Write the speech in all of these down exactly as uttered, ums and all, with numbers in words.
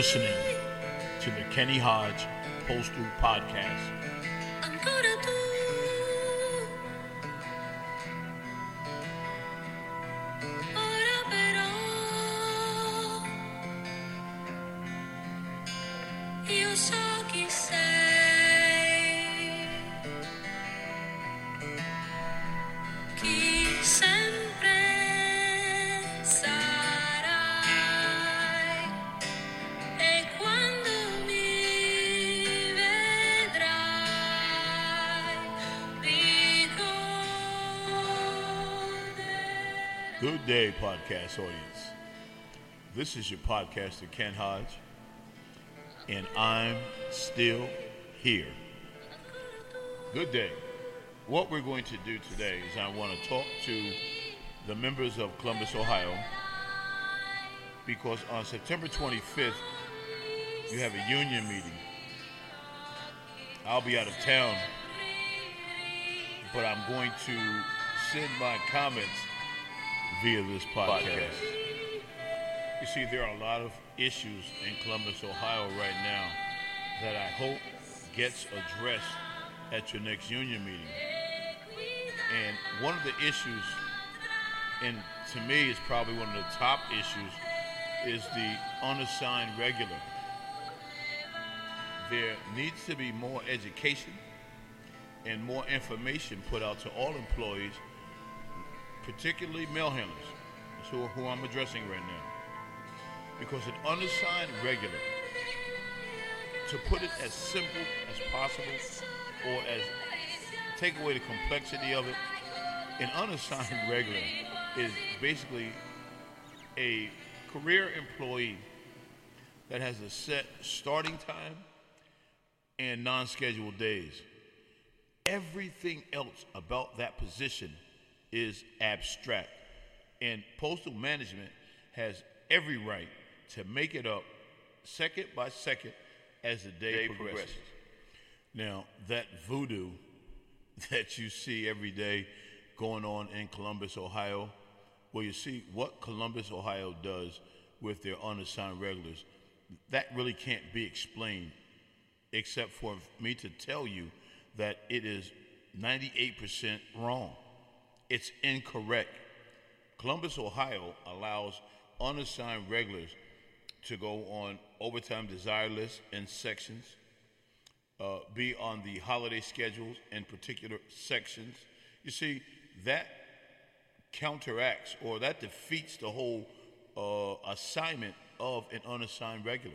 listening to the Kenny Hodge Postal Podcast. Ancora tu. Ora però io so chi sei, chi sempre sarai, e quando mi vedrai ricorderai. Good day, podcast audience. This is your podcaster, Ken Hodge, and I'm still here. Good day. What we're going to do today is I want to talk to the members of Columbus, Ohio, because on September twenty-fifth, you have a union meeting. I'll be out of town, but I'm going to send my comments via this podcast. You see, there are a lot of issues in Columbus, Ohio right now that I hope gets addressed at your next union meeting. And one of the issues, and to me is probably one of the top issues, is the unassigned regular. There needs to be more education and more information put out to all employees, particularly mail handlers, that's who, who I'm addressing right now. Because an unassigned regular, to put it as simple as possible, or as take away the complexity of it, an unassigned regular is basically a career employee that has a set starting time and non-scheduled days. Everything else about that position is abstract, and postal management has every right to make it up second by second as the day, day progresses. progresses. Now, that voodoo that you see every day going on in Columbus, Ohio, well, you see what Columbus, Ohio does with their unassigned regulars, that really can't be explained except for me to tell you that it is ninety-eight percent wrong. It's incorrect. Columbus, Ohio allows unassigned regulars to go on overtime desire lists and sections, uh, be on the holiday schedules in particular sections. You see, that counteracts or that defeats the whole uh, assignment of an unassigned regular.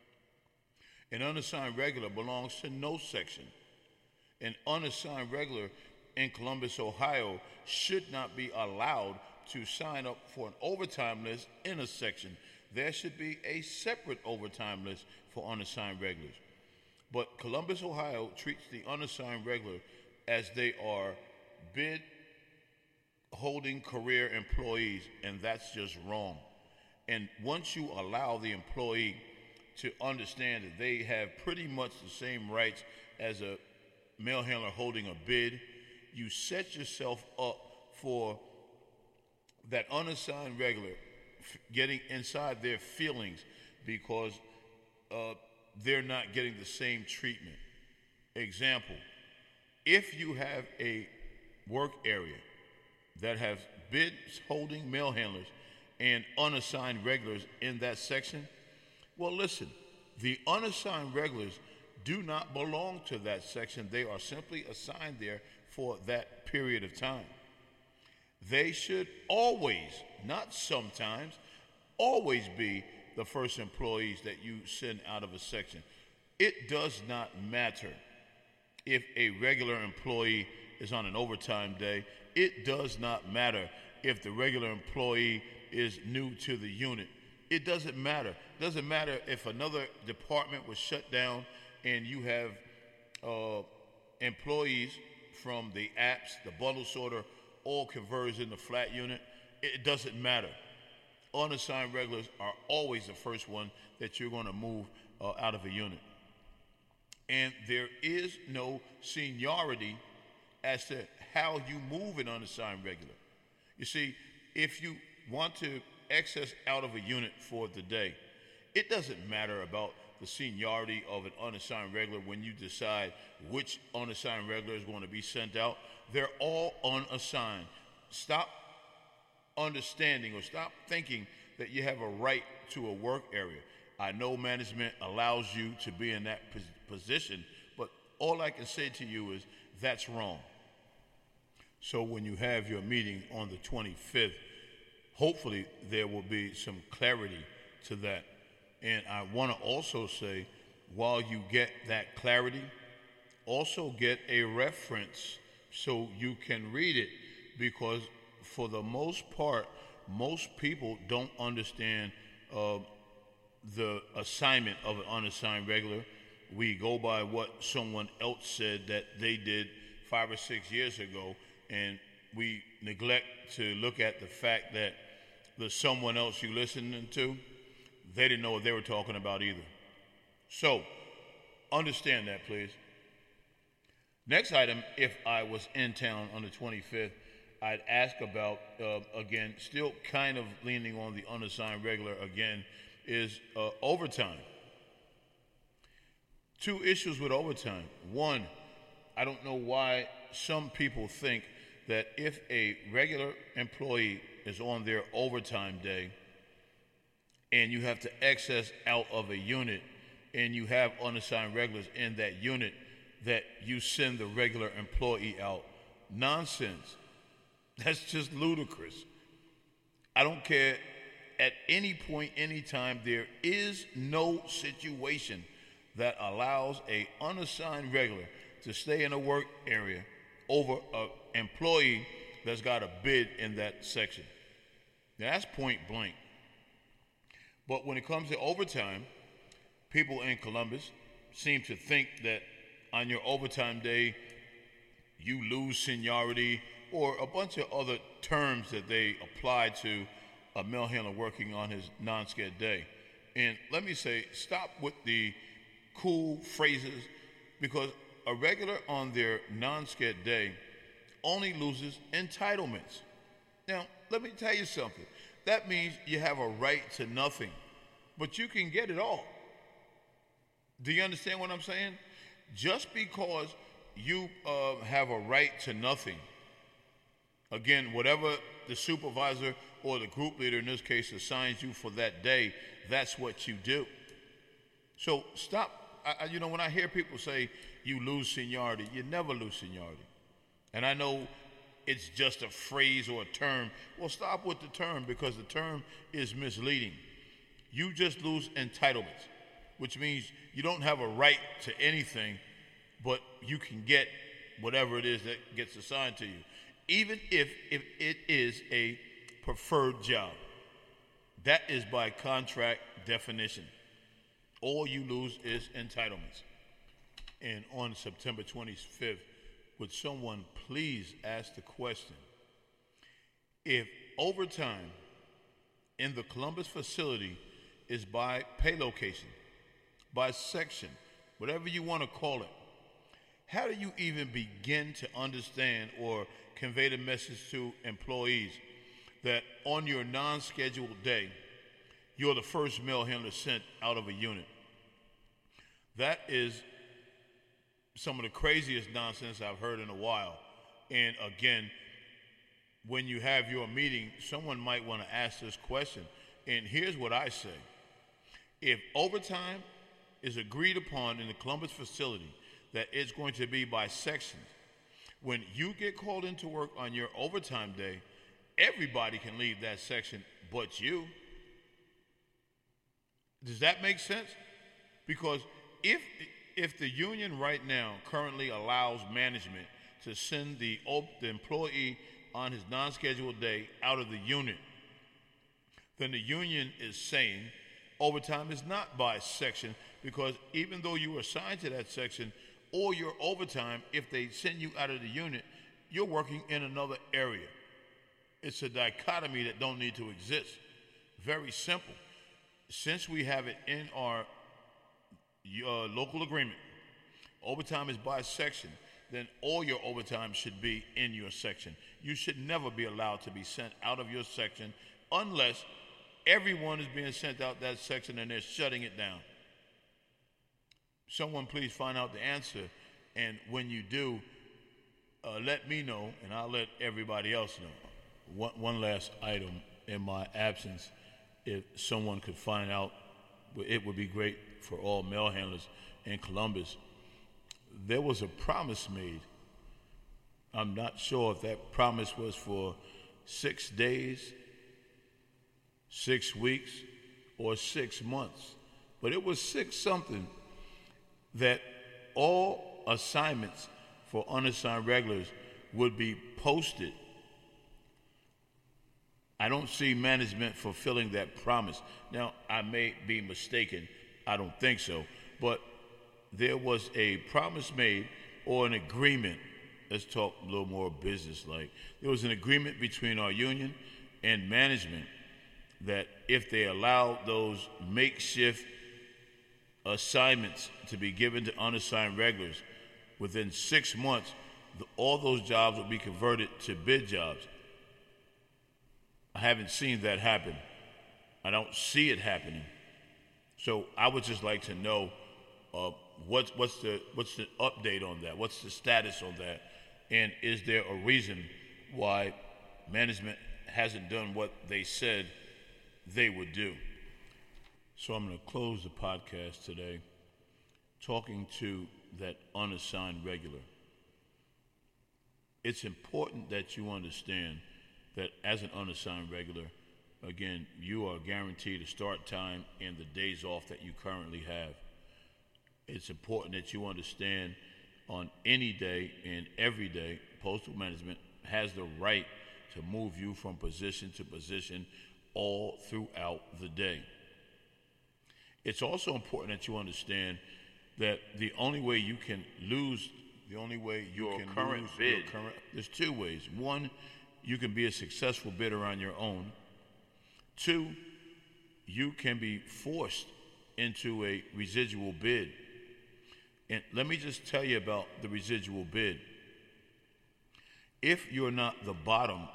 An unassigned regular belongs to no section. An unassigned regular in Columbus, Ohio should not be allowed to sign up for an overtime list in a section. There should be a separate overtime list for unassigned regulars. But Columbus, Ohio treats the unassigned regular as they are bid holding career employees, and that's just wrong. And once you allow the employee to understand that they have pretty much the same rights as a mail handler holding a bid, you set yourself up for that unassigned regular f- getting inside their feelings because uh, they're not getting the same treatment. Example, if you have a work area that has bids holding mail handlers and unassigned regulars in that section, well, listen, the unassigned regulars do not belong to that section. They are simply assigned there for that period of time. They should always, not sometimes, always be the first employees that you send out of a section. It does not matter if a regular employee is on an overtime day. It does not matter if the regular employee is new to the unit. It doesn't matter. It doesn't matter if another department was shut down and you have uh, employees from the apps, the bundle sorter, all converged in the flat unit. It doesn't matter. Unassigned regulars are always the first one that you're going to move uh, out of a unit. And there is no seniority as to how you move an unassigned regular. You see, if you want to access out of a unit for the day It doesn't matter about the seniority of an unassigned regular when you decide which unassigned regular is going to be sent out. They're all unassigned. Stop understanding or stop thinking that you have a right to a work area. I know management allows you to be in that pos- position, but all I can say to you is that's wrong. So when you have your meeting on the twenty-fifth, hopefully there will be some clarity to that. And I want to also say, while you get that clarity, also get a reference so you can read it, because for the most part, most people don't understand uh, the assignment of an unassigned regular. We go by what someone else said that they did five or six years ago, and we neglect to look at the fact that the someone else you listening to, they didn't know what they were talking about either. So, understand that, please. Next item, if I was in town on the twenty-fifth, I'd ask about, uh, again, still kind of leaning on the unassigned regular again, is uh, overtime. Two issues with overtime. One, I don't know why some people think that if a regular employee is on their overtime day and you have to excess out of a unit and you have unassigned regulars in that unit, that you send the regular employee out. Nonsense. That's just ludicrous. I don't care. At any point, any time, there is no situation that allows a unassigned regular to stay in a work area over an employee that's got a bid in that section. Now, that's point blank. But when it comes to overtime, people in Columbus seem to think that on your overtime day, you lose seniority, or a bunch of other terms that they apply to a mail handler working on his non-sched day. And let me say, stop with the cool phrases, because a regular on their non-sched day only loses entitlements. Now, let me tell you something. That means you have a right to nothing, but you can get it all. Do you understand what I'm saying? Just because you uh, have a right to nothing, again, whatever the supervisor or the group leader in this case assigns you for that day, that's what you do. So stop. I, you know, when I hear people say you lose seniority, you never lose seniority. And I know it's just a phrase or a term. Well, stop with the term, because the term is misleading. You just lose entitlements, which means you don't have a right to anything, but you can get whatever it is that gets assigned to you, even if, if it is a preferred job. That is by contract definition. All you lose is entitlements. And on September twenty-fifth, would someone please ask the question, if overtime in the Columbus facility is by pay location, by section, whatever you want to call it, how do you even begin to understand or convey the message to employees that on your non-scheduled day, you're the first mail handler sent out of a unit? That is some of the craziest nonsense I've heard in a while. And again, when you have your meeting, someone might want to ask this question. And here's what I say. If overtime is agreed upon in the Columbus facility that it's going to be by sections, when you get called into work on your overtime day, everybody can leave that section but you. Does that make sense? Because if if the union right now currently allows management to send the, the employee on his non-scheduled day out of the unit, then the union is saying overtime is not by section, because even though you were assigned to that section, or your overtime, if they send you out of the unit, you're working in another area. It's a dichotomy that don't need to exist. Very simple. Since we have it in our uh, local agreement, overtime is by section, then all your overtime should be in your section. You should never be allowed to be sent out of your section unless everyone is being sent out that section and they're shutting it down. Someone please find out the answer, and when you do, uh, let me know, and I'll let everybody else know. One, one last item in my absence, if someone could find out, it would be great for all mail handlers in Columbus. There was a promise made. I'm not sure if that promise was for six days, six weeks, or six months, but it was six something that all assignments for unassigned regulars would be posted. I don't see management fulfilling that promise. Now, I may be mistaken. I don't think so. But there was a promise made or an agreement. Let's talk a little more business-like. There was an agreement between our union and management that if they allowed those makeshift assignments to be given to unassigned regulars, within six months, the, all those jobs will be converted to bid jobs. I haven't seen that happen. I don't see it happening. So I would just like to know uh, what's, what's, the, what's the update on that? What's the status on that? And is there a reason why management hasn't done what they said they would do? So I'm going to close the podcast today talking to that unassigned regular. It's important that you understand that as an unassigned regular, again, you are guaranteed a start time and the days off that you currently have. It's important that you understand on any day and every day, postal management has the right to move you from position to position all throughout the day. It's also important that you understand that the only way you can lose, the only way you Your can current lose bid. your current, there's two ways. One, you can be a successful bidder on your own. Two, you can be forced into a residual bid. And let me just tell you about the residual bid. If you're not the bottom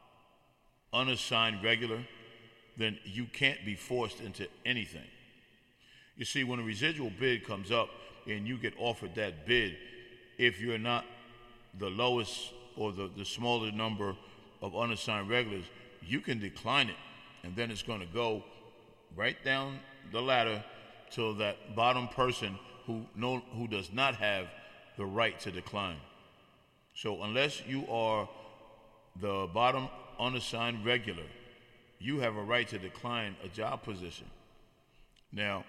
unassigned regular, then you can't be forced into anything. You see, when a residual bid comes up and you get offered that bid, if you're not the lowest or the, the smaller number of unassigned regulars, you can decline it, and then it's going to go right down the ladder to that bottom person who no, who does not have the right to decline. So unless you are the bottom unassigned regular, you have a right to decline a job position. Now,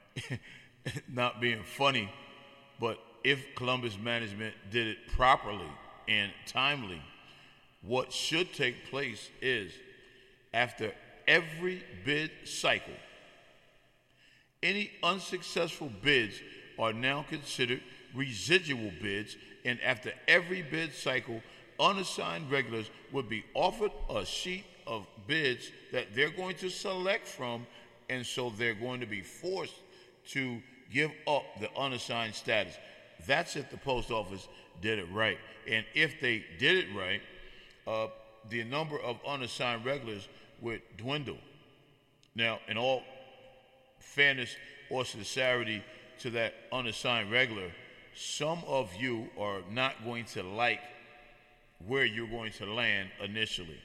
not being funny, but if Columbus management did it properly and timely, what should take place is after every bid cycle, any unsuccessful bids are now considered residual bids, and after every bid cycle, unassigned regulars would be offered a sheet of bids that they're going to select from, and so they're going to be forced to give up the unassigned status. That's if the post office did it right. And if they did it right, uh, the number of unassigned regulars would dwindle. Now, in all fairness or sincerity to that unassigned regular, some of you are not going to like where you're going to land initially.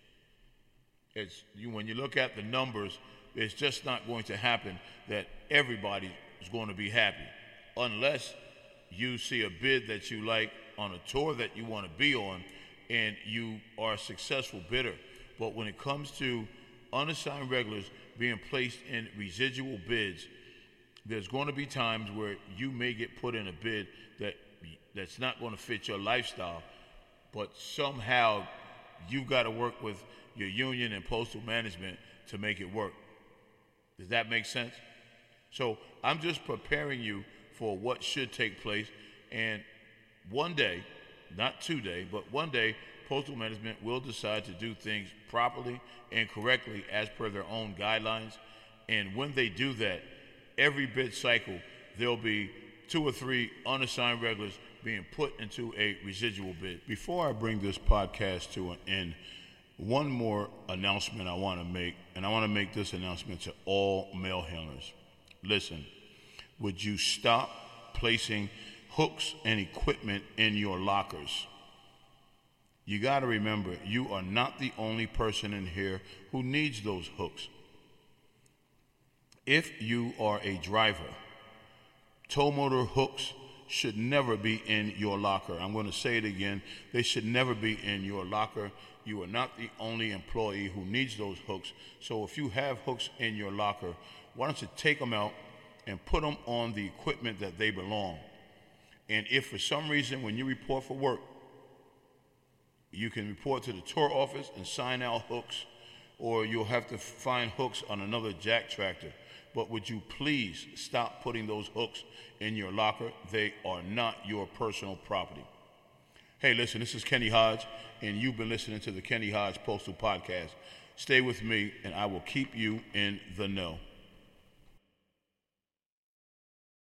It's you, when you look at the numbers, it's just not going to happen that everybody is going to be happy unless you see a bid that you like on a tour that you want to be on and you are a successful bidder. But when it comes to unassigned regulars being placed in residual bids, there's going to be times where you may get put in a bid that that's not going to fit your lifestyle, but somehow you've got to work with your union and postal management to make it work. Does that make sense? So I'm just preparing you for what should take place, and one day, not today, but one day, postal management will decide to do things properly and correctly as per their own guidelines, and when they do that, every bid cycle, there'll be two or three unassigned regulars being put into a residual bid. Before I bring this podcast to an end, one more announcement I want to make, and I want to make this announcement to all mail handlers. Listen, would you stop placing hooks and equipment in your lockers? You got to remember, you are not the only person in here who needs those hooks. If you are a driver, tow motor hooks should never be in your locker. I'm going to say it again. They should never be in your locker. You are not the only employee who needs those hooks. So if you have hooks in your locker, why don't you take them out and put them on the equipment that they belong? And if for some reason when you report for work, you can report to the tour office and sign out hooks, or you'll have to find hooks on another jack tractor. But would you please stop putting those hooks in your locker? They are not your personal property. Hey, listen, this is Kenny Hodge, and you've been listening to the Kenny Hodge Postal Podcast. Stay with me, and I will keep you in the know.